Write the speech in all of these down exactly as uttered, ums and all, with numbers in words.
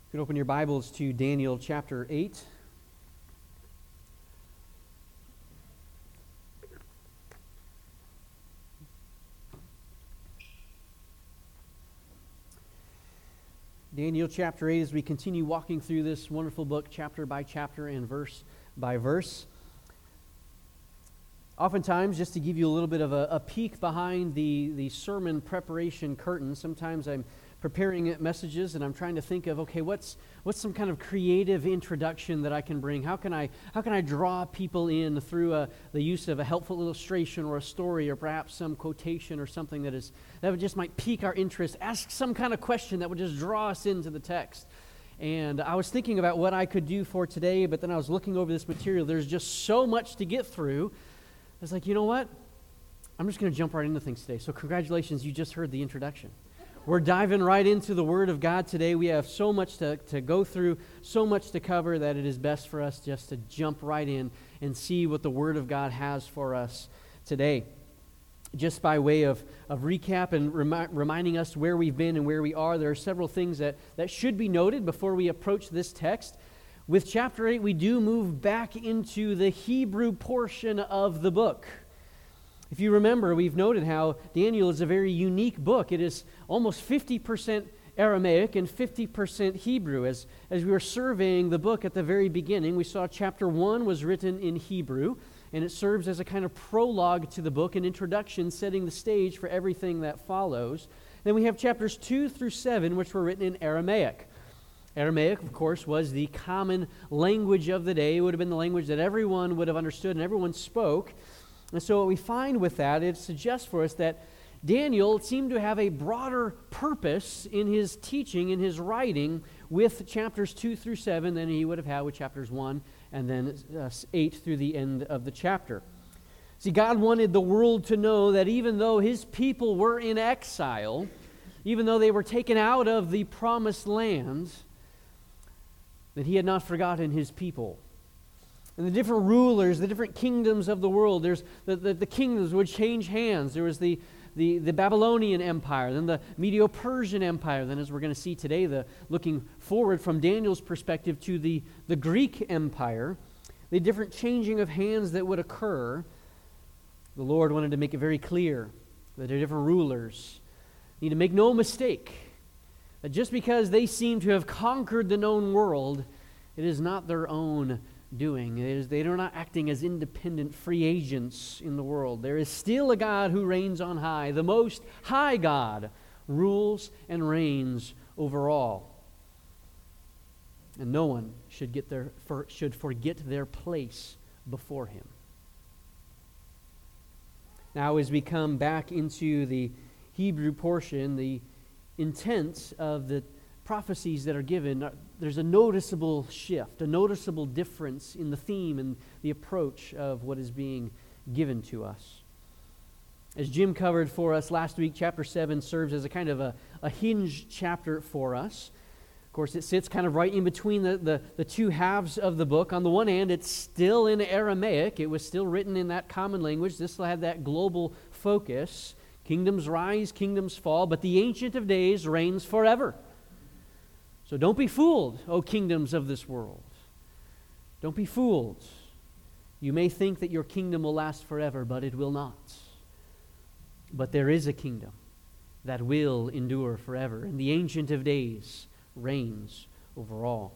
You can open your Bibles to Daniel chapter eight. Daniel chapter eight, as we continue walking through this wonderful book, chapter by chapter and verse by verse. Oftentimes, just to give you a little bit of a, a peek behind the, the sermon preparation curtain, sometimes I'm preparing messages and I'm trying to think of, okay, what's what's some kind of creative introduction that I can bring? How can I how can I draw people in through a, the use of a helpful illustration or a story or perhaps some quotation or something that is that would just might pique our interest? Ask some kind of question that would just draw us into the text. And I was thinking about what I could do for today, but then I was looking over this material. There's just so much to get through. I was like, you know what? I'm just going to jump right into things today. So congratulations, you just heard the introduction. We're diving right into the Word of God today. We have so much to, to go through, so much to cover that it is best for us just to jump right in and see what the Word of God has for us today. Just by way of, of recap and remi- reminding us where we've been and where we are, there are several things that, that should be noted before we approach this text. With chapter eight, we do move back into the Hebrew portion of the book. If you remember, we've noted how Daniel is a very unique book. It is almost fifty percent Aramaic and fifty percent Hebrew. As, as we were surveying the book at the very beginning, we saw chapter one was written in Hebrew, and it serves as a kind of prologue to the book, an introduction setting the stage for everything that follows. Then we have chapters two through seven, which were written in Aramaic. Aramaic, of course, was the common language of the day. It would have been the language that everyone would have understood and everyone spoke. And so what we find with that, it suggests for us that Daniel seemed to have a broader purpose in his teaching, in his writing, with chapters two through seven than he would have had with chapters one and then uh, eight through the end of the chapter. See, God wanted the world to know that even though his people were in exile, even though they were taken out of the promised land, that he had not forgotten his people. And the different rulers, the different kingdoms of the world, there's the, the, the kingdoms would change hands. There was the, the, the Babylonian Empire, then the Medo-Persian Empire, then as we're going to see today, the looking forward from Daniel's perspective to the, the Greek Empire, the different changing of hands that would occur. The Lord wanted to make it very clear that the different rulers need to make no mistake that just because they seem to have conquered the known world, it is not their own doing. It is, they are not acting as independent free agents in the world. There is still a God who reigns on high. The Most High God rules and reigns over all. And no one should get their for, should forget their place before him. Now, as we come back into the Hebrew portion, the intent of the prophecies that are given, there's a noticeable shift, a noticeable difference in the theme and the approach of what is being given to us. As Jim covered for us last week, chapter seven serves as a kind of a, a hinge chapter for us. Of course, it sits kind of right in between the, the, the two halves of the book. On the one hand, it's still in Aramaic. It was still written in that common language. This will have that global focus. Kingdoms rise, kingdoms fall, but the Ancient of Days reigns forever. So don't be fooled, O kingdoms of this world. Don't be fooled. You may think that your kingdom will last forever, but it will not. But there is a kingdom that will endure forever, and the Ancient of Days reigns over all.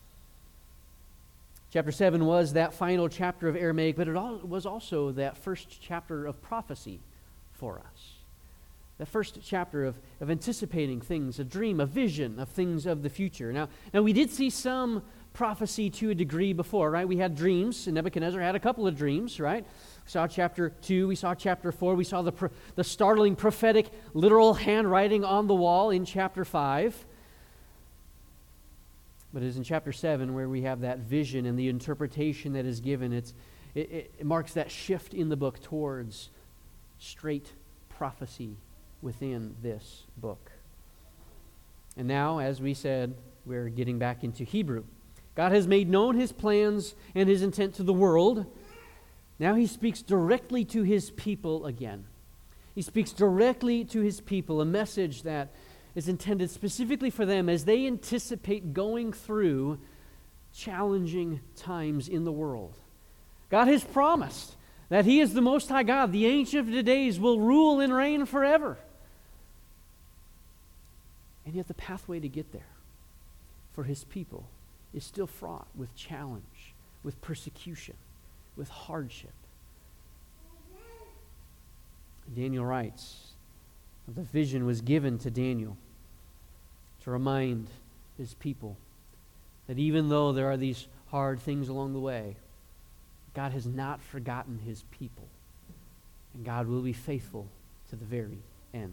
Chapter seven was that final chapter of Aramaic, but it was also that first chapter of prophecy for us. The first chapter of, of anticipating things, a dream, a vision of things of the future. Now, now, we did see some prophecy to a degree before, right? We had dreams, and Nebuchadnezzar had a couple of dreams, right? We saw chapter two, we saw chapter four, we saw the, pro- the startling prophetic literal handwriting on the wall in chapter five. But it is in chapter seven where we have that vision and the interpretation that is given. It's, it, it marks that shift in the book towards straight prophecy within this book. And now, as we said, we're getting back into Hebrew. God has made known his plans and his intent to the world. Now he speaks directly to his people again. He speaks directly to his people, a message that is intended specifically for them as they anticipate going through challenging times in the world. God has promised that He is the Most High God. The Ancient of Days will rule and reign forever. And yet the pathway to get there for His people is still fraught with challenge, with persecution, with hardship. Daniel writes, the vision was given to Daniel to remind his people that even though there are these hard things along the way, God has not forgotten His people, and God will be faithful to the very end.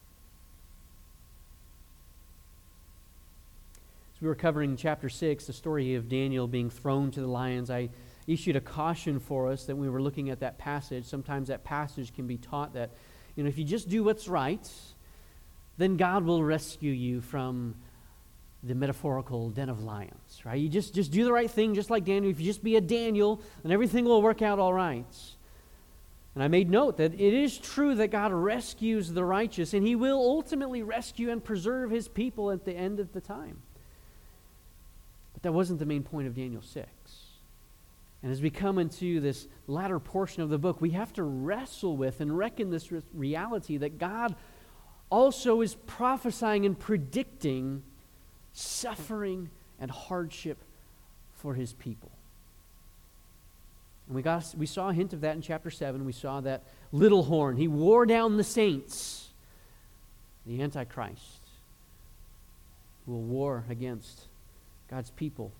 As we were covering chapter six, the story of Daniel being thrown to the lions, I issued a caution for us that we were looking at that passage. Sometimes that passage can be taught that, you know, if you just do what's right, then God will rescue you from the metaphorical den of lions, right? You just, just do the right thing, just like Daniel. If you just be a Daniel, then everything will work out all right. And I made note that it is true that God rescues the righteous, and He will ultimately rescue and preserve His people at the end of the time. But that wasn't the main point of Daniel six. And as we come into this latter portion of the book, we have to wrestle with and reckon this re- reality that God also is prophesying and predicting suffering and hardship for His people. And we got we saw a hint of that in chapter seven. We saw that little horn. He wore down the saints, the Antichrist, who will war against God's people.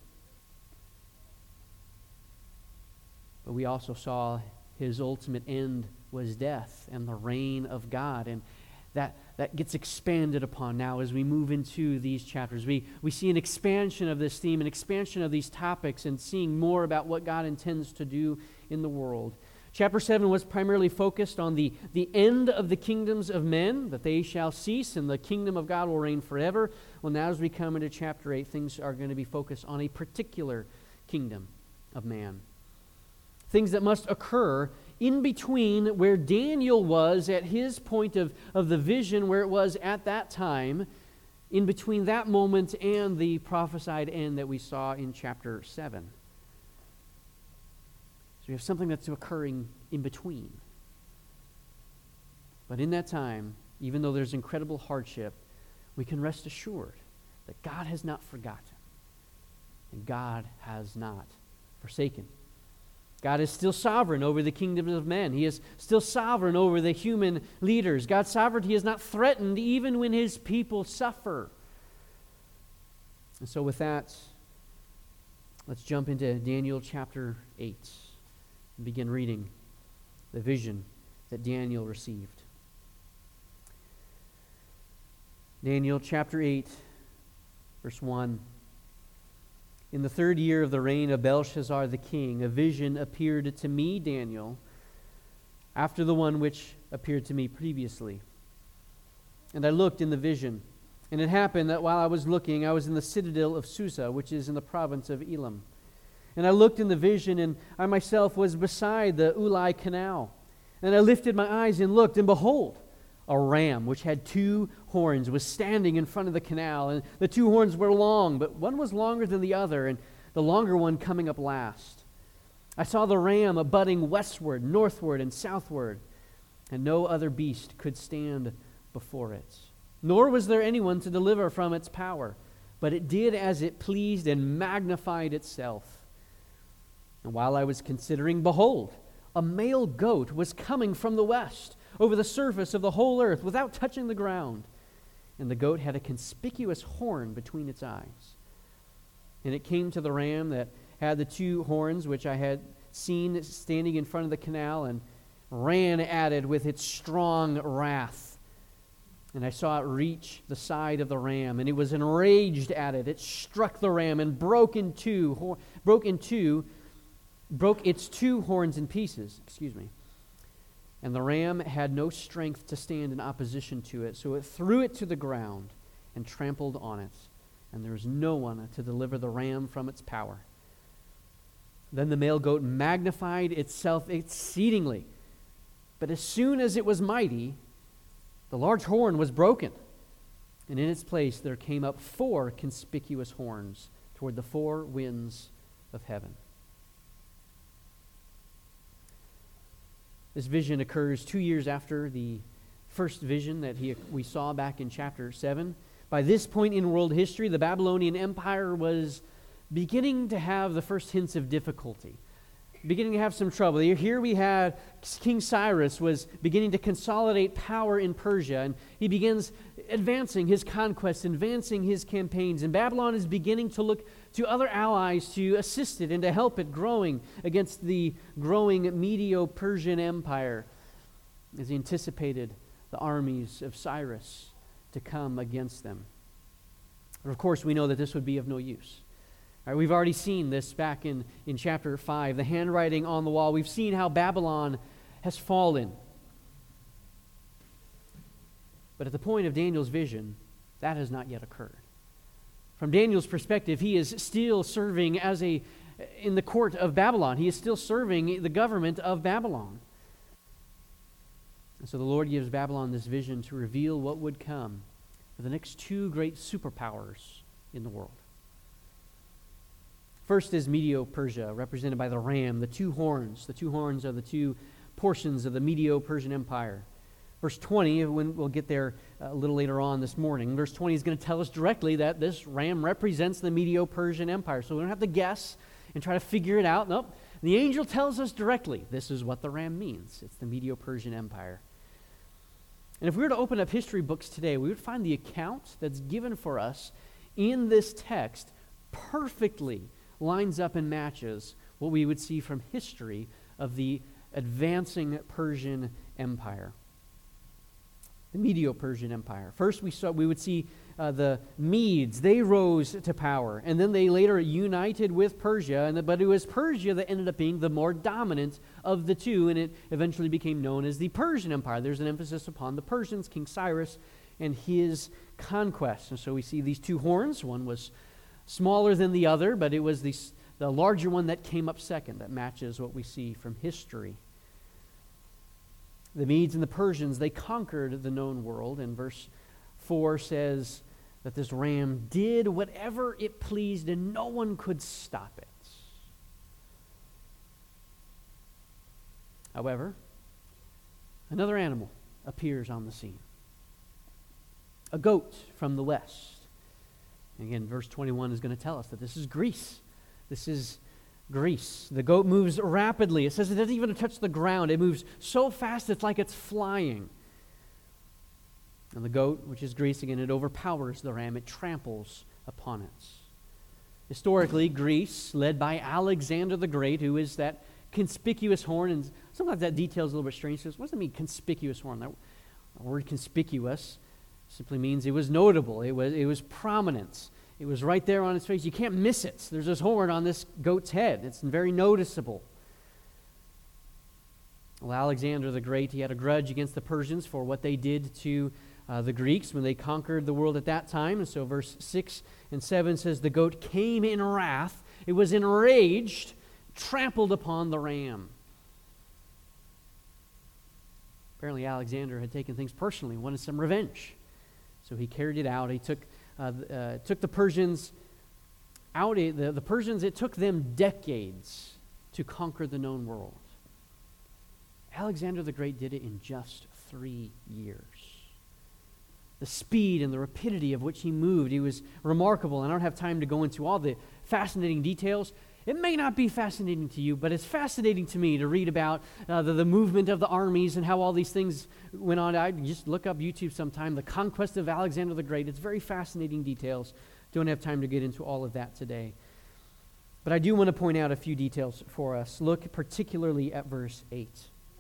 But we also saw His ultimate end was death and the reign of God. And that, that gets expanded upon now as we move into these chapters. We, we see an expansion of this theme, an expansion of these topics, and seeing more about what God intends to do in the world. Chapter seven was primarily focused on the, the end of the kingdoms of men, that they shall cease and the kingdom of God will reign forever. Well, now as we come into chapter eight, things are going to be focused on a particular kingdom of man. Things that must occur in between where Daniel was at his point of, of the vision, where it was at that time, in between that moment and the prophesied end that we saw in chapter seven. So we have something that's occurring in between. But in that time, even though there's incredible hardship, we can rest assured that God has not forgotten, and God has not forsaken. God is still sovereign over the kingdoms of men. He is still sovereign over the human leaders. God's sovereignty is not threatened even when His people suffer. And so with that, let's jump into Daniel chapter eight and begin reading the vision that Daniel received. Daniel chapter eight, verse one. In the third year of the reign of Belshazzar the king, a vision appeared to me, Daniel, after the one which appeared to me previously. And I looked in the vision, and it happened that while I was looking, I was in the citadel of Susa, which is in the province of Elam. And I looked in the vision, and I myself was beside the Ulai canal. And I lifted my eyes and looked, and behold, a ram which had two horns was standing in front of the canal, and the two horns were long, but one was longer than the other, and the longer one coming up last. I saw the ram abutting westward, northward, and southward, and no other beast could stand before it. Nor was there anyone to deliver from its power, but it did as it pleased and magnified itself. And while I was considering, behold, a male goat was coming from the west, over the surface of the whole earth without touching the ground. And the goat had a conspicuous horn between its eyes. And it came to the ram that had the two horns which I had seen standing in front of the canal, and ran at it with its strong wrath. And I saw it reach the side of the ram, and it was enraged at it. It struck the ram and broke in two, broke in two, broke its two horns in pieces. Excuse me. And the ram had no strength to stand in opposition to it, so it threw it to the ground and trampled on it. And there was no one to deliver the ram from its power. Then the male goat magnified itself exceedingly. But as soon as it was mighty, the large horn was broken, And in its place there came up four conspicuous horns toward the four winds of heaven. This vision occurs two years after the first vision that he, we saw back in chapter seven. By this point in world history, the Babylonian Empire was beginning to have the first hints of difficulty, beginning to have some trouble. Here we had King Cyrus was beginning to consolidate power in Persia, and he begins advancing his conquests, advancing his campaigns, and Babylon is beginning to look to other allies to assist it and to help it growing against the growing Medo-Persian Empire as he anticipated the armies of Cyrus to come against them. And of course, we know that this would be of no use. All right, we've already seen this back in, in chapter five, the handwriting on the wall. We've seen how Babylon has fallen. But at the point of Daniel's vision, that has not yet occurred. From Daniel's perspective, he is still serving as a in the court of Babylon. He is still serving the government of Babylon. And so the Lord gives Babylon this vision to reveal what would come for the next two great superpowers in the world. First is Medo-Persia, represented by the ram, the two horns. The two horns are the two portions of the Medo-Persian Empire. Verse twenty, when we'll get there a little later on this morning, verse twenty is going to tell us directly that this ram represents the Medo-Persian Empire. So we don't have to guess and try to figure it out. Nope. The angel tells us directly, this is what the ram means. It's the Medo-Persian Empire. And if we were to open up history books today, we would find the account that's given for us in this text perfectly lines up and matches what we would see from history of the advancing Persian Empire. The Medo-Persian Empire. First, we saw we would see uh, the Medes. They rose to power, and then they later united with Persia. And the, but it was Persia that ended up being the more dominant of the two, and it eventually became known as the Persian Empire. There's an emphasis upon the Persians, King Cyrus, and his conquests. And so we see these two horns. One was smaller than the other, but it was the the larger one that came up second. That matches what we see from history. The Medes and the Persians, they conquered the known world, and verse four says that this ram did whatever it pleased and no one could stop it. However, another animal appears on the scene. A goat from the west. And again, verse twenty-one is going to tell us that this is Greece. This is Greece. The goat moves rapidly. It says it doesn't even touch the ground. It moves so fast it's like it's flying. And the goat, which is Greece, again, it overpowers the ram. It tramples upon it. Historically, Greece, led by Alexander the Great, who is that conspicuous horn, and sometimes that detail is a little bit strange. What does it mean, conspicuous horn? That word conspicuous simply means it was notable. It was, it was prominent. It was right there on its face. You can't miss it. There's this horn on this goat's head. It's very noticeable. Well, Alexander the Great, he had a grudge against the Persians for what they did to uh, the Greeks when they conquered the world at that time. And so verse six and seven says, the goat came in wrath. It was enraged, trampled upon the ram. Apparently Alexander had taken things personally, wanted some revenge. So he carried it out. He took uh, uh, took the Persians out. The, the Persians, it took them decades to conquer the known world. Alexander the Great did it in just three years. The speed and the rapidity of which he moved, he was remarkable. And I don't have time to go into all the fascinating details. It may not be fascinating to you, but it's fascinating to me to read about uh, the, the movement of the armies and how all these things went on. I just look up YouTube sometime, the conquest of Alexander the Great. It's very fascinating details. Don't have time to get into all of that today. But I do want to point out a few details for us. Look particularly at verse eight.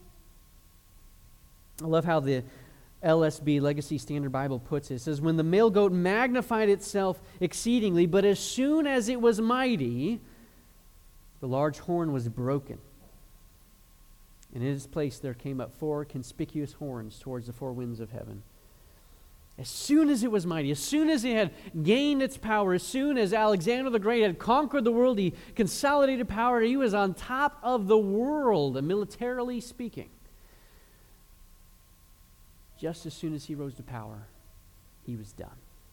I love how the L S B, Legacy Standard Bible, puts it. It says, when the male goat magnified itself exceedingly, but as soon as it was mighty, the large horn was broken. And in its place there came up four conspicuous horns towards the four winds of heaven. As soon as it was mighty, as soon as it had gained its power, as soon as Alexander the Great had conquered the world, he consolidated power, he was on top of the world, militarily speaking. Just as soon as he rose to power, he was done.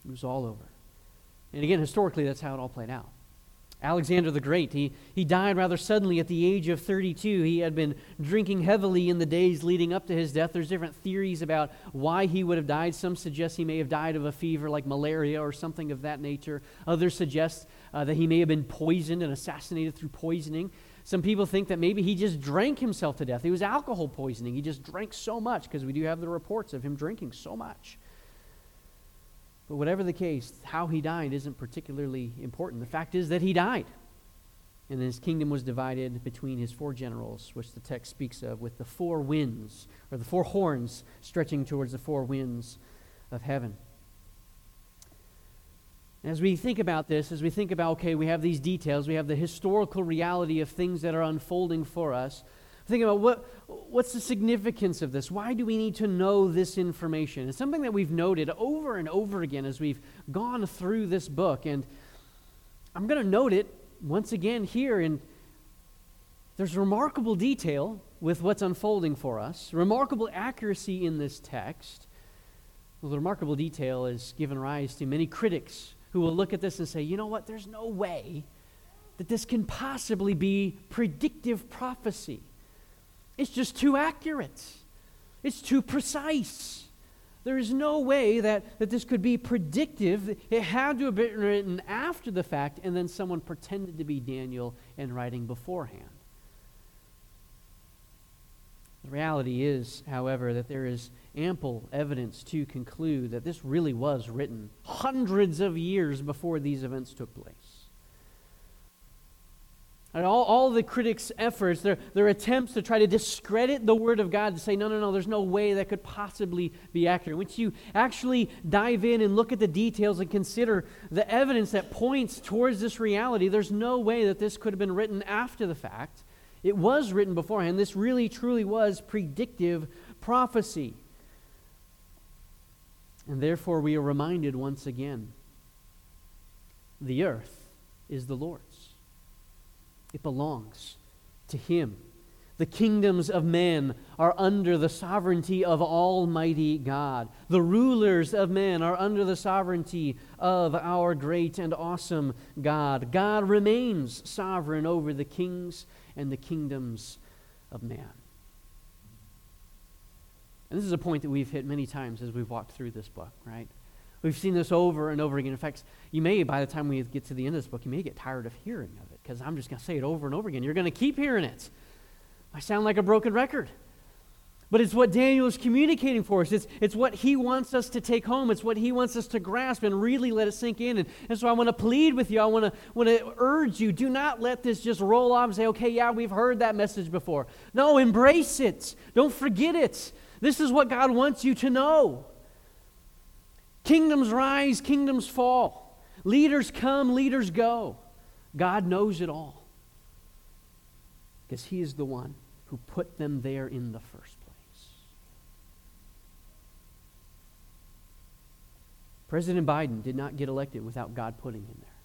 It was all over. And again, historically, that's how it all played out. Alexander the Great, he, he died rather suddenly at the age of thirty-two. He had been drinking heavily in the days leading up to his death. There's different theories about why he would have died. Some suggest he may have died of a fever like malaria or something of that nature. Others suggest uh, that he may have been poisoned and assassinated through poisoning. Some people think that maybe he just drank himself to death. It was alcohol poisoning. He just drank so much, because we do have the reports of him drinking so much. But whatever the case, how he died isn't particularly important. The fact is that he died. And his kingdom was divided between his four generals, which the text speaks of, with the four winds, or the four horns stretching towards the four winds of heaven. As we think about this, as we think about, okay, we have these details, we have the historical reality of things that are unfolding for us, think about what what's the significance of this? Why do we need to know this information? It's something that we've noted over and over again as we've gone through this book. And I'm going to note it once again here. And there's remarkable detail with what's unfolding for us, remarkable accuracy in this text. Well, the remarkable detail has given rise to many critics who will look at this and say, you know what, there's no way that this can possibly be predictive prophecy. It's just too accurate. It's too precise. There is no way that, that this could be predictive. It had to have been written after the fact, and then someone pretended to be Daniel and writing beforehand. The reality is, however, that there is ample evidence to conclude that this really was written hundreds of years before these events took place. And all, all the critics' efforts, their, their attempts to try to discredit the Word of God, to say, no, no, no, there's no way that could possibly be accurate. Once you actually dive in and look at the details and consider the evidence that points towards this reality, there's no way that this could have been written after the fact. It was written beforehand. This really, truly was predictive prophecy. And therefore, we are reminded once again, the earth is the Lord's. It belongs to Him. The kingdoms of men are under the sovereignty of Almighty God. The rulers of men are under the sovereignty of our great and awesome God. God remains sovereign over the kings and the kingdoms of man. And this is a point that we've hit many times as we've walked through this book, right? We've seen this over and over again. In fact, you may, by the time we get to the end of this book, you may get tired of hearing of it, because I'm just going to say it over and over again. You're going to keep hearing it. I sound like a broken record. But it's what Daniel is communicating for us. It's, it's what he wants us to take home. It's what he wants us to grasp and really let it sink in. And, and so I want to plead with you. I want to, want to urge you. Do not let this just roll off and say, okay, yeah, we've heard that message before. No, embrace it. Don't forget it. This is what God wants you to know. Kingdoms rise, kingdoms fall. Leaders come, leaders go. God knows it all, because He is the one who put them there in the first place. President Biden did not get elected without God putting him there.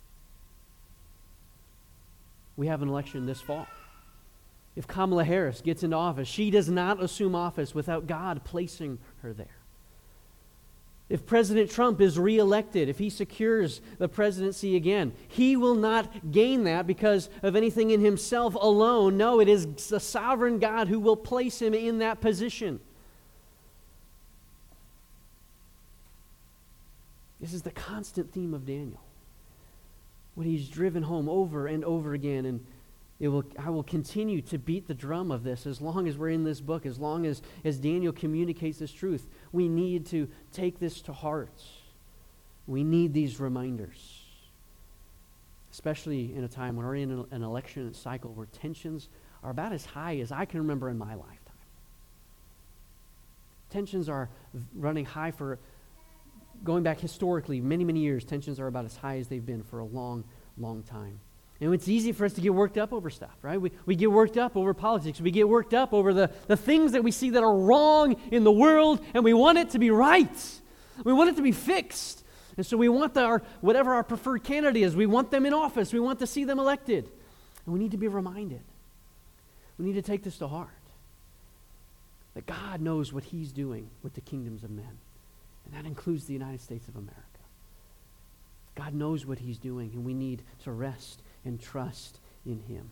We have an election this fall. If Kamala Harris gets into office, she does not assume office without God placing her there. If President Trump is reelected, if he secures the presidency again, he will not gain that because of anything in himself alone. No, it is the sovereign God who will place him in that position. This is the constant theme of Daniel. What he's driven home over and over again, and It will, I will continue to beat the drum of this as long as we're in this book, as long as, as Daniel communicates this truth. We need to take this to heart. We need these reminders, especially in a time when we're in an, an election cycle where tensions are about as high as I can remember in my lifetime. Tensions are running high for, going back historically, many, many years, tensions are about as high as they've been for a long, long time. And it's easy for us to get worked up over stuff, right? We, we get worked up over politics. We get worked up over the, the things that we see that are wrong in the world, and we want it to be right. We want it to be fixed. And so we want the, our, whatever our preferred candidate is, we want them in office. We want to see them elected. And we need to be reminded. We need to take this to heart. That God knows what He's doing with the kingdoms of men. And that includes the United States of America. God knows what he's doing, and we need to rest and trust in him.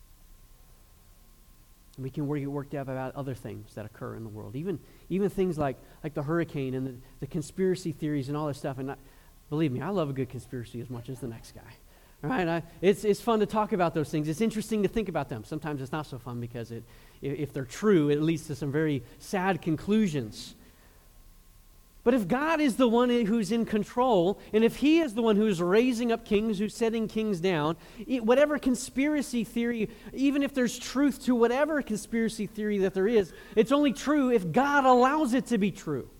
And we can work, get worked up about other things that occur in the world, even even things like, like the hurricane and the, the conspiracy theories and all this stuff. And not, believe me, I love a good conspiracy as much as the next guy. All right, I, it's it's fun to talk about those things. It's interesting to think about them. Sometimes it's not so fun because it, if, if they're true, it leads to some very sad conclusions. But if God is the one who's in control, and if he is the one who's raising up kings, who's setting kings down, it, whatever conspiracy theory, even if there's truth to whatever conspiracy theory that there is, it's only true if God allows it to be true.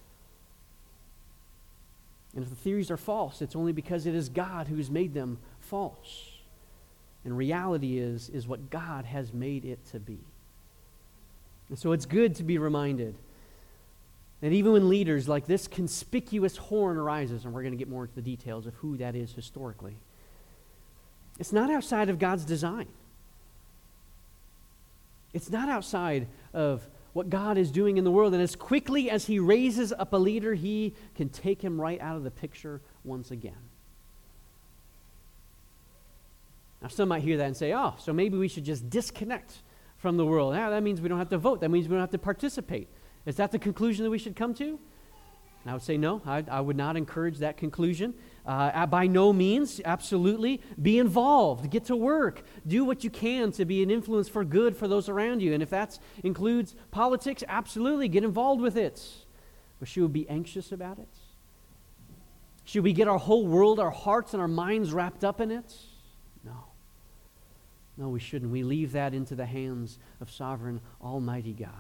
And if the theories are false, it's only because it is God who's made them false. And reality is, is what God has made it to be. And so it's good to be reminded that even when leaders like this conspicuous horn arises, and we're going to get more into the details of who that is historically, it's not outside of God's design. It's not outside of what God is doing in the world. And as quickly as he raises up a leader, he can take him right out of the picture once again. Now, some might hear that and say, oh, so maybe we should just disconnect from the world. Yeah, that means we don't have to vote. That means we don't have to participate. Is that the conclusion that we should come to? And I would say no, I, I would not encourage that conclusion. Uh, by no means, absolutely, be involved, get to work, do what you can to be an influence for good for those around you. And if that includes politics, absolutely, get involved with it. But should we be anxious about it? Should we get our whole world, our hearts and our minds wrapped up in it? No. No, we shouldn't. We leave that into the hands of sovereign, almighty God.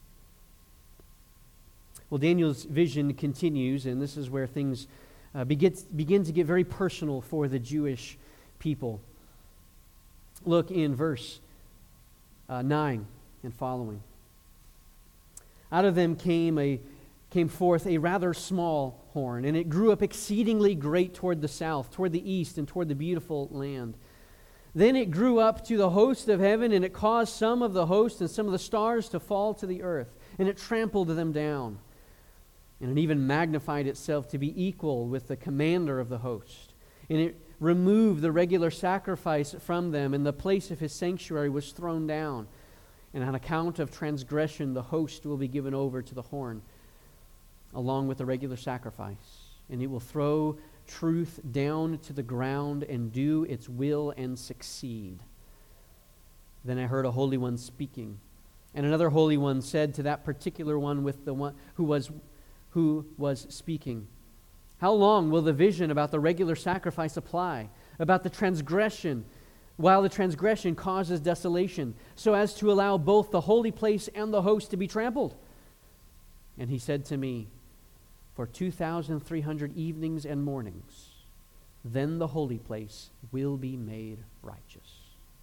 Well, Daniel's vision continues, and this is where things uh, begin, begin to get very personal for the Jewish people. Look in verse uh, nine and following. Out of them came a came forth a rather small horn, and it grew up exceedingly great toward the south, toward the east, and toward the beautiful land. Then it grew up to the host of heaven, and it caused some of the host and some of the stars to fall to the earth, and it trampled them down. And it even magnified itself to be equal with the commander of the host. And it removed the regular sacrifice from them, and the place of his sanctuary was thrown down. And on account of transgression, the host will be given over to the horn, along with the regular sacrifice. And it will throw truth down to the ground and do its will and succeed. Then I heard a holy one speaking. And another holy one said to that particular one with the one who was who was speaking, how long will the vision about the regular sacrifice apply, about the transgression, while the transgression causes desolation, so as to allow both the holy place and the host to be trampled? And he said to me, for two thousand three hundred evenings and mornings, then the holy place will be made righteous.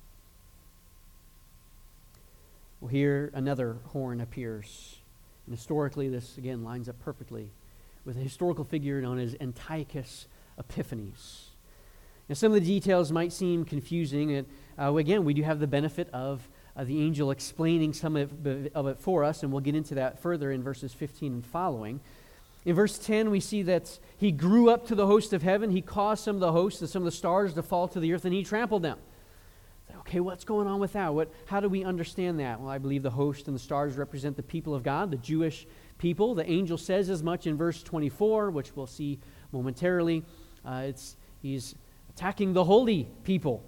Well, here another horn appears. And historically, this again lines up perfectly with a historical figure known as Antiochus Epiphanes. Now, some of the details might seem confusing. And uh, again, we do have the benefit of uh, the angel explaining some of, of it for us, and we'll get into that further in verses fifteen and following. In verse ten, we see that he grew up to the host of heaven. He caused some of the hosts and some of the stars to fall to the earth, and he trampled them. Okay, what's going on with that? What, how do we understand that? Well, I believe the host and the stars represent the people of God, the Jewish people. The angel says as much in verse twenty-four, which we'll see momentarily. Uh, it's he's attacking the holy people.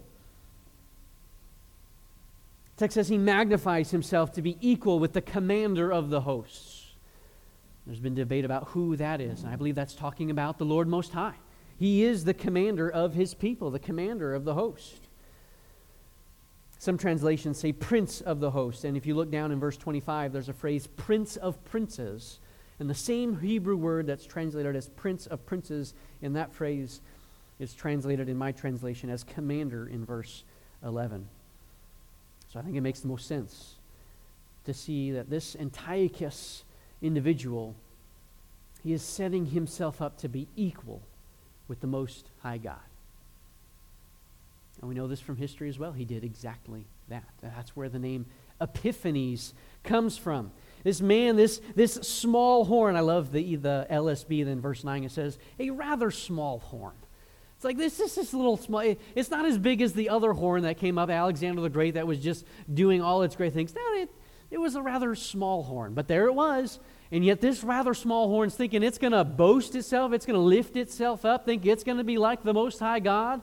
The text says he magnifies himself to be equal with the commander of the hosts. There's been debate about who that is, and I believe that's talking about the Lord Most High. He is the commander of his people, the commander of the host. Some translations say prince of the host. And if you look down in verse twenty-five, there's a phrase, prince of princes. And the same Hebrew word that's translated as prince of princes in that phrase is translated in my translation as commander in verse eleven. So I think it makes the most sense to see that this Antiochus individual, he is setting himself up to be equal with the Most High God. And we know this from history as well. He did exactly that. That's where the name Epiphanes comes from. This man, this, this small horn, I love the, the L S B, then verse nine, it says, a rather small horn. It's like this, this is a little small. It's not as big as the other horn that came up, Alexander the Great, that was just doing all its great things. No, it, it was a rather small horn, but there it was. And yet this rather small horn's thinking it's going to boast itself, it's going to lift itself up, think it's going to be like the Most High God.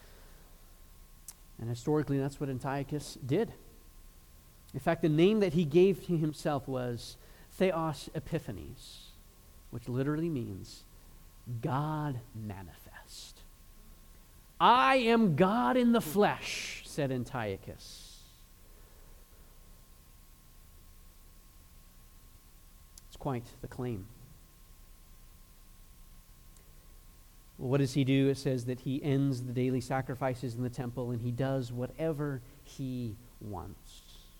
And historically, that's what Antiochus did. In fact, the name that he gave to himself was Theos Epiphanes, which literally means God manifest. I am God in the flesh, said Antiochus. It's quite the claim. Well, what does he do? It says that he ends the daily sacrifices in the temple and he does whatever he wants.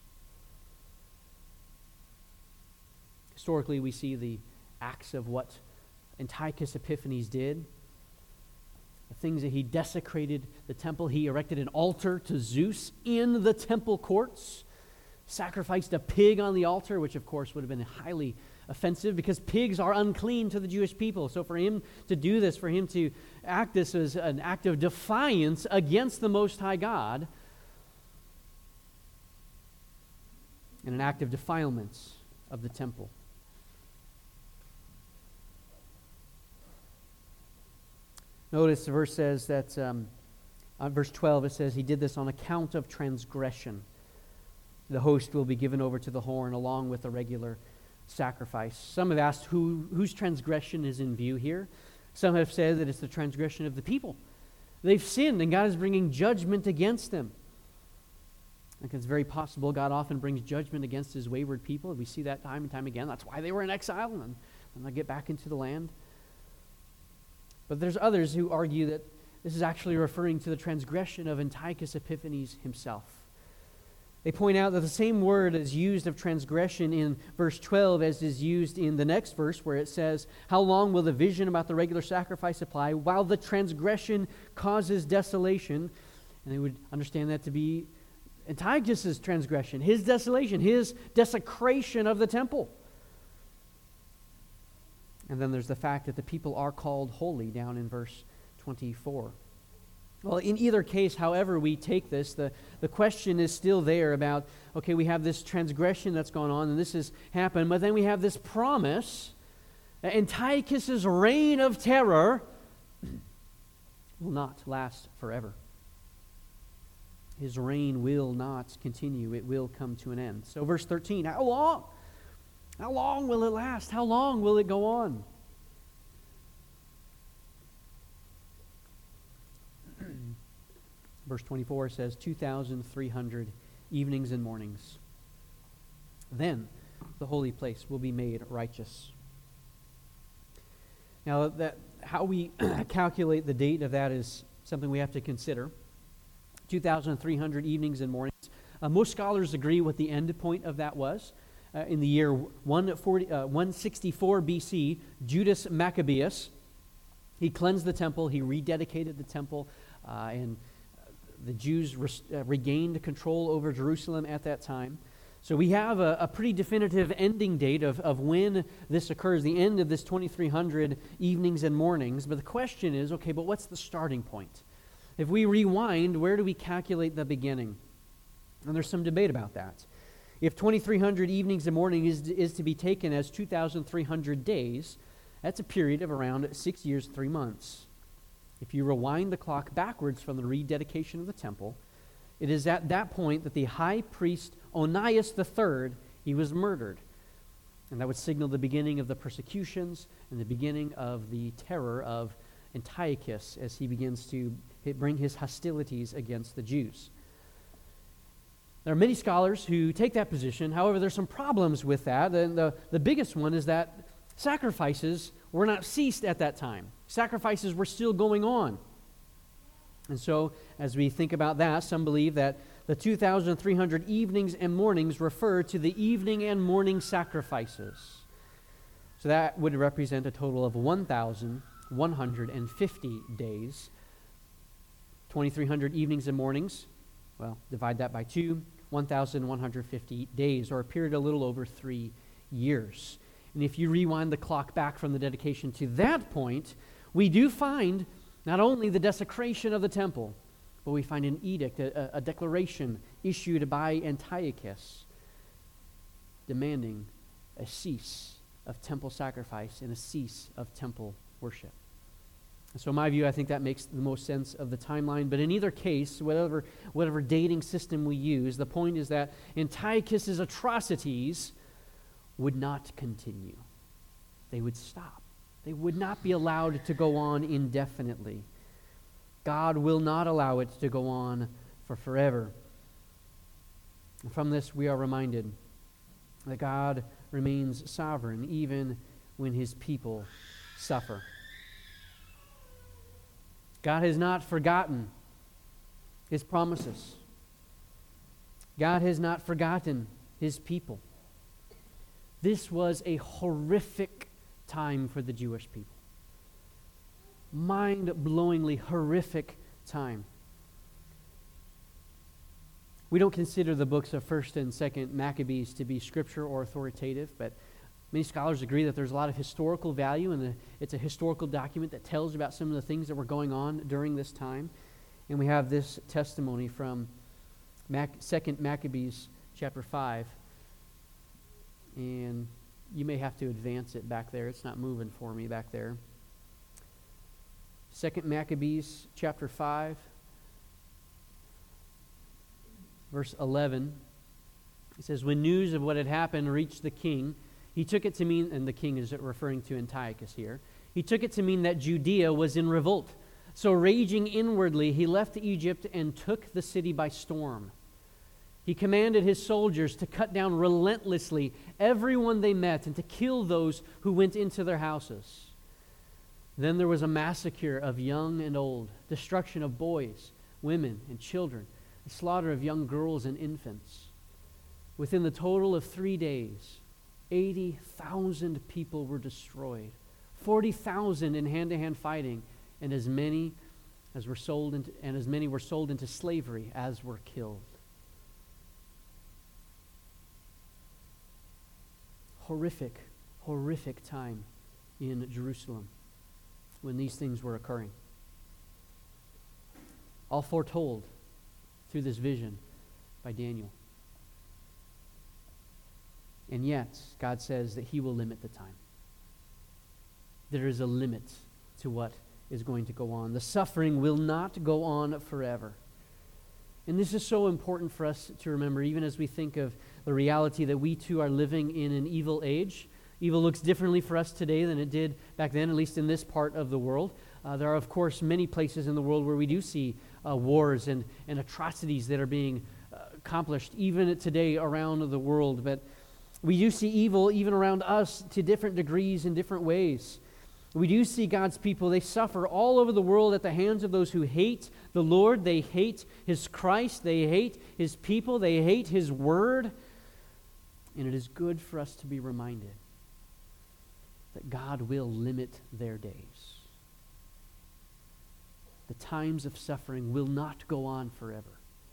Historically, we see the acts of what Antiochus Epiphanes did. The things that he desecrated the temple. He erected an altar to Zeus in the temple courts. Sacrificed a pig on the altar, which of course would have been highly offensive because pigs are unclean to the Jewish people. So for him to do this, for him to act this as an act of defiance against the Most High God, and an act of defilement of the temple. Notice the verse says that, um, on verse twelve, it says, he did this on account of transgression. The host will be given over to the horn along with the regular sacrifice. Some have asked who, whose transgression is in view here. Some have said that it's the transgression of the people. They've sinned and God is bringing judgment against them. I think it's very possible God often brings judgment against his wayward people. We see that time and time again. That's why they were in exile and, and they get back into the land. But there's others who argue that this is actually referring to the transgression of Antiochus Epiphanes himself. They point out that the same word is used of transgression in verse twelve as is used in the next verse where it says, how long will the vision about the regular sacrifice apply while the transgression causes desolation? And they would understand that to be Antiochus' transgression, his desolation, his desecration of the temple. And then there's the fact that the people are called holy down in verse twenty-four. Well, in either case, however we take this, the, the question is still there about, okay, we have this transgression that's gone on, and this has happened, but then we have this promise that Antiochus' reign of terror will not last forever. His reign will not continue. It will come to an end. So verse thirteen, how long? How long will it last? How long will it go on? Verse twenty-four says, two thousand three hundred evenings and mornings. Then the holy place will be made righteous. Now, that how we calculate the date of that is something we have to consider. two thousand three hundred evenings and mornings. Uh, most scholars agree what the end point of that was. Uh, in the year one forty, uh, one sixty-four B C, Judas Maccabeus, he cleansed the temple, he rededicated the temple, uh, and the Jews re- uh, regained control over Jerusalem at that time. So we have a, a pretty definitive ending date of, of when this occurs, the end of this twenty-three hundred evenings and mornings. But the question is, okay, but what's the starting point? If we rewind, where do we calculate the beginning? And there's some debate about that. If twenty-three hundred evenings and mornings is, is to be taken as two thousand three hundred days, that's a period of around six years, three months. If you rewind the clock backwards from the rededication of the temple, it is at that point that the high priest Onias the third, he was murdered. And that would signal the beginning of the persecutions and the beginning of the terror of Antiochus as he begins to bring his hostilities against the Jews. There are many scholars who take that position. However, there's some problems with that. And the, the biggest one is that sacrifices were not ceased at that time. Sacrifices were still going on. And so, as we think about that, some believe that the two thousand three hundred evenings and mornings refer to the evening and morning sacrifices. So that would represent a total of one thousand one hundred fifty days. twenty-three hundred evenings and mornings, well, divide that by two, one thousand one hundred fifty days, or a period a little over three years. And if you rewind the clock back from the dedication to that point, we do find Not only the desecration of the temple, but we find an edict, a, a declaration issued by Antiochus demanding a cease of temple sacrifice and a cease of temple worship. So in my view, I think that makes the most sense of the timeline. But in either case, whatever, whatever dating system we use, the point is that Antiochus's atrocities would not continue. They would stop. They would not be allowed to go on indefinitely. God will not allow it to go on for forever. And from this, we are reminded that God remains sovereign even when his people suffer. God has not forgotten his promises. God has not forgotten his people. This was a horrific time for the Jewish people. Mind-blowingly horrific time. We don't consider the books of First and Second Maccabees to be scripture or authoritative, but many scholars agree that there's a lot of historical value, and the, it's a historical document that tells about some of the things that were going on during this time. And we have this testimony from Mac, Second Maccabees chapter five. And you may have to advance it back there. It's not moving for me back there. Second Maccabees chapter five, verse eleven. It says, when news of what had happened reached the king, he took it to mean, and the king is referring to Antiochus here, he took it to mean that Judea was in revolt. So raging inwardly, he left Egypt and took the city by storm. He commanded his soldiers to cut down relentlessly everyone they met and to kill those who went into their houses. Then there was a massacre of young and old, destruction of boys, women, and children, the slaughter of young girls and infants. Within the total of three days, eighty thousand people were destroyed, forty thousand in hand-to-hand fighting, and as many as were sold into, and as many were sold into slavery as were killed. Horrific, horrific time in Jerusalem when these things were occurring. All foretold through this vision by Daniel. And yet, God says that he will limit the time. There is a limit to what is going to go on. The suffering will not go on forever. And this is so important for us to remember, even as we think of the reality that we too are living in an evil age. Evil looks differently for us today than it did back then, at least in this part of the world. Uh, there are, of course, many places in the world where we do see uh, wars and, and atrocities that are being uh, accomplished, even today around the world. But we do see evil even around us to different degrees in different ways. We do see God's people, they suffer all over the world at the hands of those who hate the Lord. They hate his Christ. They hate his people. They hate his word. And it is good for us to be reminded that God will limit their days. The times of suffering will not go on forever.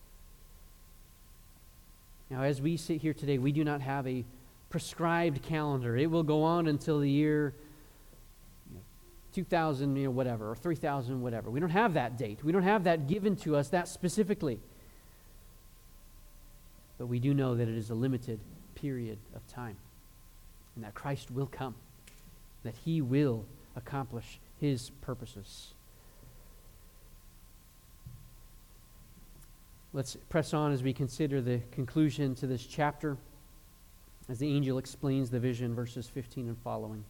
Now, as we sit here today, we do not have a prescribed calendar. It will go on until the year you know, two thousand, you know, whatever, or three thousand, whatever. We don't have that date. We don't have that given to us that specifically. But we do know that it is a limited period of time, and that Christ will come, that he will accomplish his purposes. Let's press on as we consider the conclusion to this chapter, as the angel explains the vision, verses fifteen and following.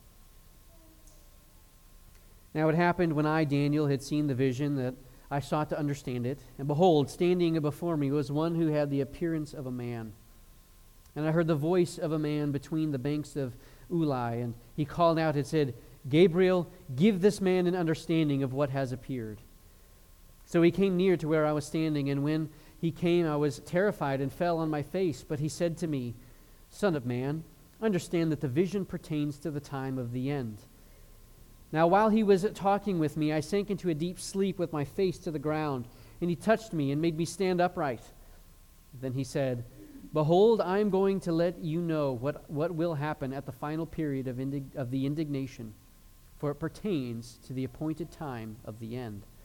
Now it happened when I, Daniel, had seen the vision that I sought to understand it, and behold, standing before me was one who had the appearance of a man. And I heard the voice of a man between the banks of Ulai, and he called out and said, Gabriel, give this man an understanding of what has appeared. So he came near to where I was standing, and when he came, I was terrified and fell on my face. But he said to me, Son of man, understand that the vision pertains to the time of the end. Now while he was talking with me, I sank into a deep sleep with my face to the ground, and he touched me and made me stand upright. Then he said, Behold, I am going to let you know what, what will happen at the final period of, indig- of the indignation, for it pertains to the appointed time of the end.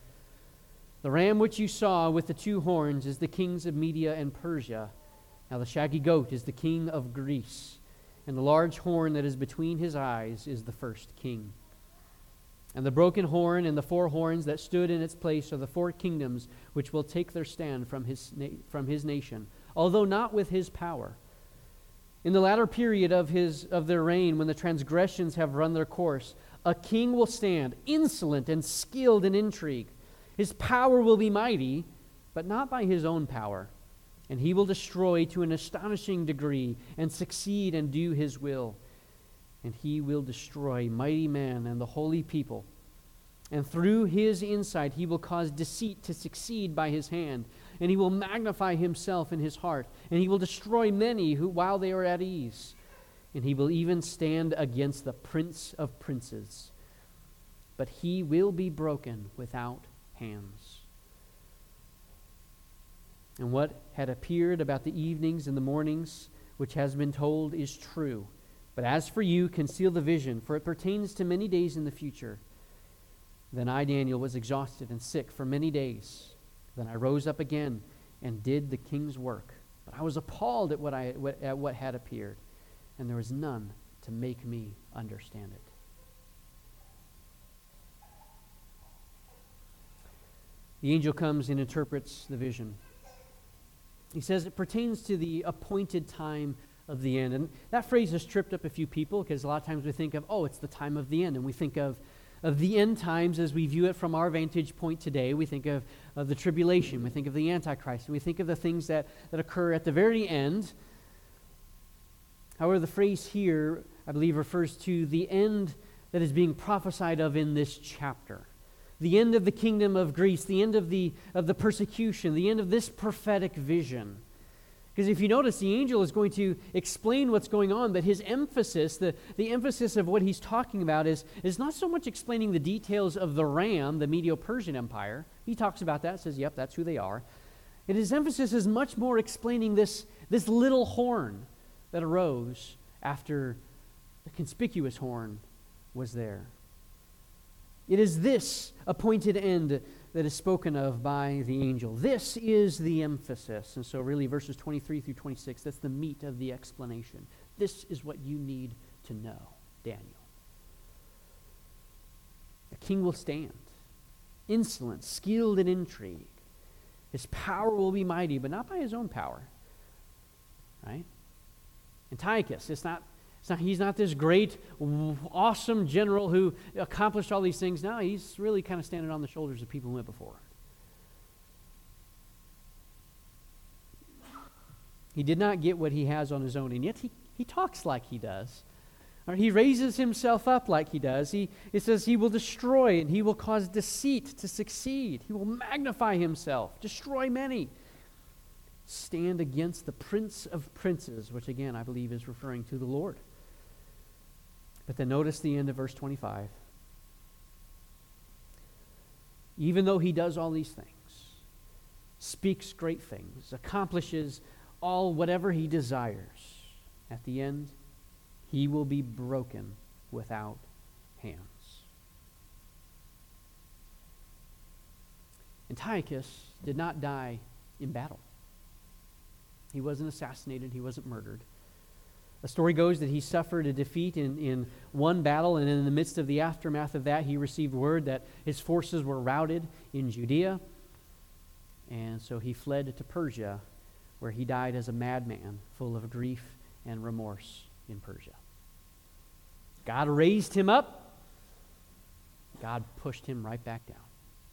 The ram which you saw with the two horns is the kings of Media and Persia. Now the shaggy goat is the king of Greece, and the large horn that is between his eyes is the first king. And the broken horn and the four horns that stood in its place are the four kingdoms which will take their stand from his, na- from his nation, although not with his power. In the latter period of his of their reign, when the transgressions have run their course, a king will stand, insolent and skilled in intrigue. His power will be mighty, but not by his own power. And he will destroy to an astonishing degree and succeed and do his will. And he will destroy mighty men and the holy people. And through his insight he will cause deceit to succeed by his hand. And he will magnify himself in his heart. And he will destroy many who while they are at ease. And he will even stand against the prince of princes. But he will be broken without hands. And what had appeared about the evenings and the mornings, which has been told, is true. But as for you, conceal the vision, for it pertains to many days in the future. Then I, Daniel, was exhausted and sick for many days. Then I rose up again and did the king's work. But I was appalled at what I at what had appeared, and there was none to make me understand it. The angel comes and interprets the vision. He says it pertains to the appointed time of the end. And that phrase has tripped up a few people because a lot of times we think of, oh, it's the time of the end. And we think of, of the end times as we view it from our vantage point today. We think of, of the tribulation. We think of the Antichrist. And we think of the things that, that occur at the very end. However, the phrase here, I believe, refers to the end that is being prophesied of in this chapter. The end of the kingdom of Greece, the end of the of the persecution, the end of this prophetic vision. Because if you notice, the angel is going to explain what's going on, but his emphasis, the, the emphasis of what he's talking about is, is not so much explaining the details of the ram, the Medo-Persian Empire. He talks about that, says, yep, that's who they are. And his emphasis is much more explaining this, this little horn that arose after the conspicuous horn was there. It is this appointed end that is spoken of by the angel. This is the emphasis. And so really verses twenty-three through twenty-six, that's the meat of the explanation. This is what you need to know, Daniel. The king will stand, insolent, skilled in intrigue. His power will be mighty, but not by his own power. Right? Antiochus, it's not It's not, he's not this great, awesome general who accomplished all these things. No, he's really kind of standing on the shoulders of people who went before. He did not get what he has on his own, and yet he, he talks like he does. Or he raises himself up like he does. He, it says he will destroy and he will cause deceit to succeed. He will magnify himself, destroy many. Stand against the prince of princes, which again I believe is referring to the Lord. But then notice the end of verse twenty-five. Even though he does all these things, speaks great things, accomplishes all whatever he desires, at the end, he will be broken without hands. Antiochus did not die in battle. He wasn't assassinated. He wasn't murdered. The story goes that he suffered a defeat in, in one battle, and in the midst of the aftermath of that, he received word that his forces were routed in Judea. And so he fled to Persia, where he died as a madman, full of grief and remorse in Persia. God raised him up. God pushed him right back down.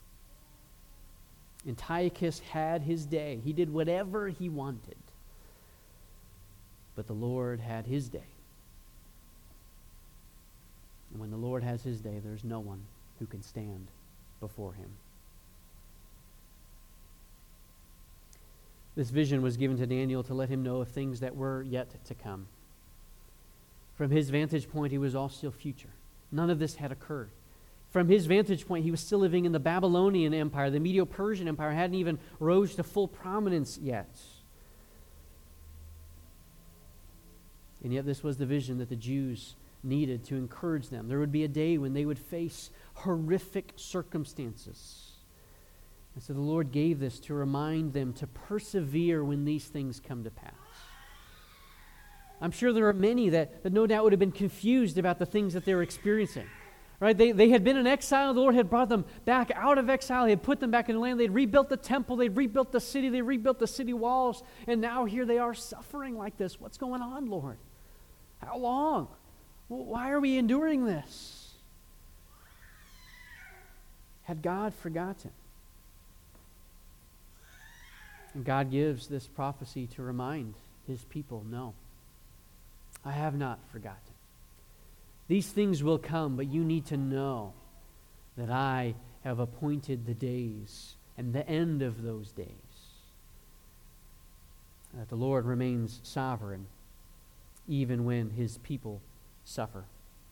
Antiochus had his day. He did whatever he wanted. But the Lord had his day. And when the Lord has his day, there's no one who can stand before him. This vision was given to Daniel to let him know of things that were yet to come. From his vantage point, he was all still future. None of this had occurred. From his vantage point, he was still living in the Babylonian Empire. The Medo-Persian Empire hadn't even rose to full prominence yet. And yet this was the vision that the Jews needed to encourage them. There would be a day when they would face horrific circumstances. And so the Lord gave this to remind them to persevere when these things come to pass. I'm sure there are many that, that no doubt would have been confused about the things that they were experiencing. Right? They, they had been in exile. The Lord had brought them back out of exile. He had put them back in the land. They'd rebuilt the temple. They'd rebuilt the city. They rebuilt the city walls. And now here they are suffering like this. What's going on, Lord? How long? Why are we enduring this? Had God forgotten? And God gives this prophecy to remind His people, no, I have not forgotten. These things will come, but you need to know that I have appointed the days and the end of those days. That the Lord remains sovereign even when His people suffer.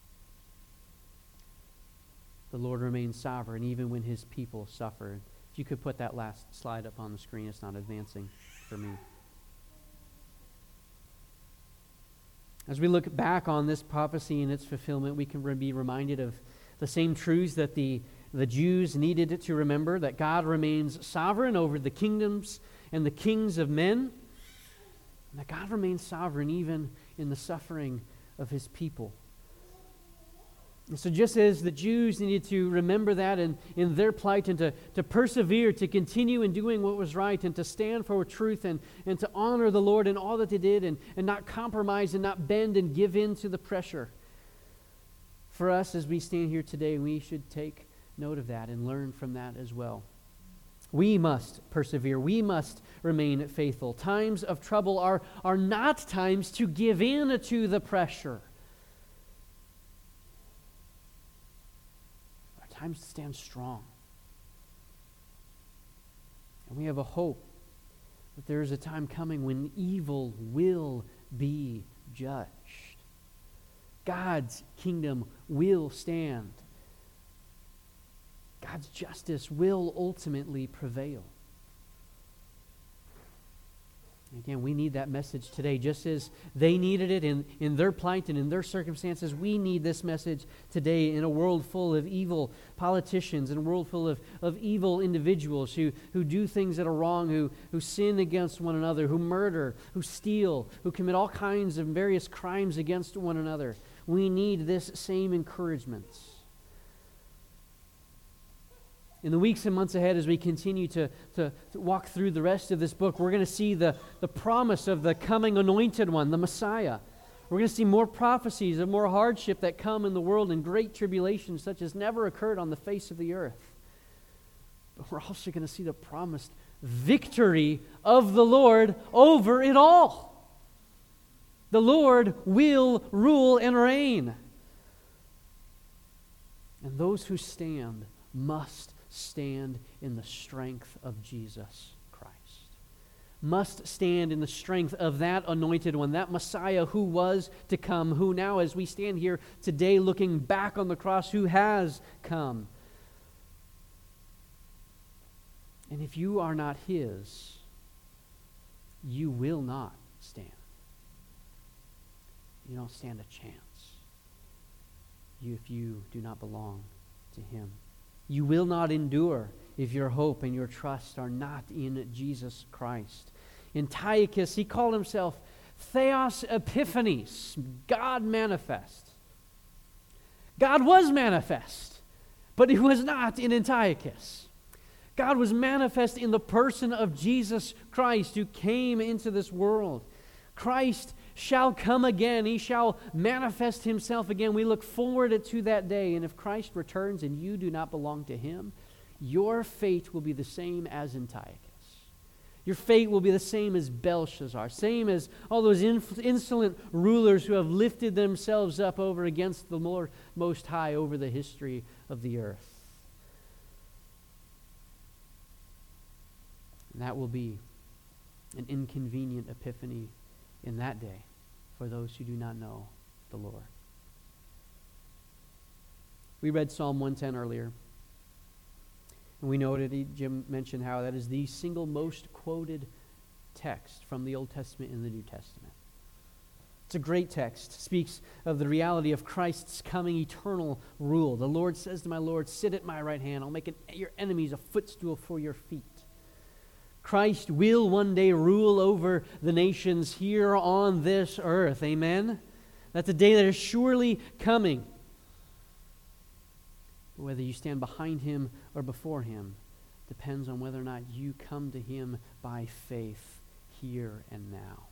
The Lord remains sovereign even when His people suffer. If you could put that last slide up on the screen, it's not advancing for me. As we look back on this prophecy and its fulfillment, we can be reminded of the same truths that the, the Jews needed to remember, that God remains sovereign over the kingdoms and the kings of men, and that God remains sovereign even in the suffering of His people. And so just as the Jews needed to remember that in, in their plight and to, to persevere, to continue in doing what was right and to stand for truth and, and to honor the Lord in all that they did and, and not compromise and not bend and give in to the pressure. For us, as we stand here today, we should take note of that and learn from that as well. We must persevere. We must remain faithful. Times of trouble are, are not times to give in to the pressure. Times to stand strong. And we have a hope that there is a time coming when evil will be judged. God's kingdom will stand. God's justice will ultimately prevail. Again, we need that message today. Just as they needed it in, in their plight and in their circumstances, we need this message today in a world full of evil politicians, in a world full of, of evil individuals who, who do things that are wrong, who, who sin against one another, who murder, who steal, who commit all kinds of various crimes against one another. We need this same encouragement. In the weeks and months ahead, as we continue to, to, to walk through the rest of this book, we're going to see the, the promise of the coming anointed one, the Messiah. We're going to see more prophecies of more hardship that come in the world and great tribulation such as never occurred on the face of the earth. But we're also going to see the promised victory of the Lord over it all. The Lord will rule and reign. And those who stand must stand in the strength of Jesus Christ. Must stand in the strength of that anointed one, that Messiah who was to come, who now, as we stand here today looking back on the cross, who has come. And if you are not His, you will not stand. You don't stand a chance. You, if you do not belong to Him. You will not endure if your hope and your trust are not in Jesus Christ. Antiochus, he called himself Theos Epiphanes, God manifest. God was manifest, but He was not in Antiochus. God was manifest in the person of Jesus Christ, who came into this world. Christ shall come again. He shall manifest Himself again. We look forward to that day. And if Christ returns and you do not belong to Him, your fate will be the same as Antiochus. Your fate will be the same as Belshazzar, same as all those inf- insolent rulers who have lifted themselves up over against the Lord Most High over the history of the earth. And that will be an inconvenient epiphany in that day for those who do not know the Lord. We read Psalm one ten earlier. And we noted, Jim mentioned how that is the single most quoted text from the Old Testament and the New Testament. It's a great text. It speaks of the reality of Christ's coming eternal rule. The Lord says to my Lord, sit at my right hand. I'll make it, your enemies a footstool for your feet. Christ will one day rule over the nations here on this earth. Amen? That's a day that is surely coming. But whether you stand behind him or before him depends on whether or not you come to him by faith here and now.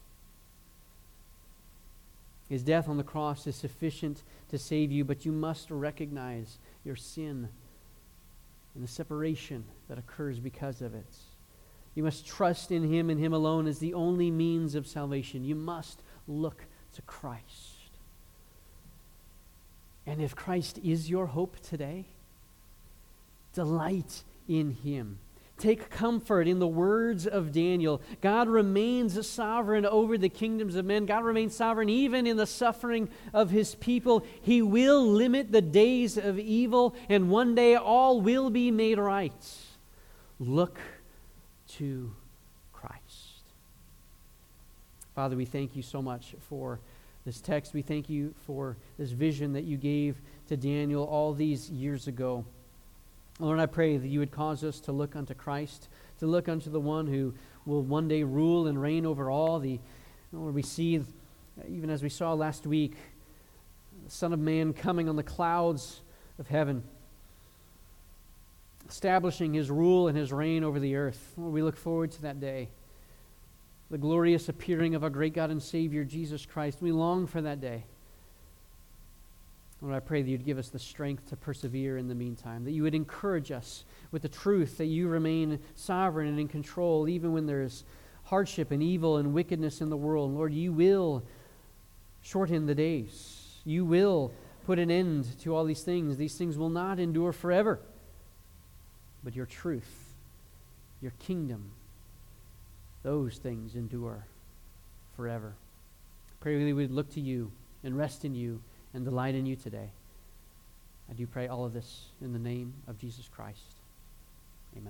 His death on the cross is sufficient to save you, but you must recognize your sin and the separation that occurs because of it. You must trust in him and him alone as the only means of salvation. You must look to Christ. And if Christ is your hope today, delight in him. Take comfort in the words of Daniel. God remains sovereign over the kingdoms of men. God remains sovereign even in the suffering of his people. He will limit the days of evil, and one day all will be made right. Look to Christ. Father, we thank you so much for this text. We thank you for this vision that you gave to Daniel all these years ago. Lord, I pray that you would cause us to look unto Christ, to look unto the one who will one day rule and reign over all. The, Lord, we see, even as we saw last week, the Son of Man coming on the clouds of heaven, establishing his rule and his reign over the earth. Lord, we look forward to that day, the glorious appearing of our great God and Savior, Jesus Christ. We long for that day. Lord, I pray that you'd give us the strength to persevere in the meantime, that you would encourage us with the truth that you remain sovereign and in control even when there is hardship and evil and wickedness in the world. Lord, you will shorten the days. You will put an end to all these things. These things will not endure forever. But your truth, your kingdom, those things endure forever. Pray that we would look to you and rest in you and delight in you today. I do pray all of this in the name of Jesus Christ.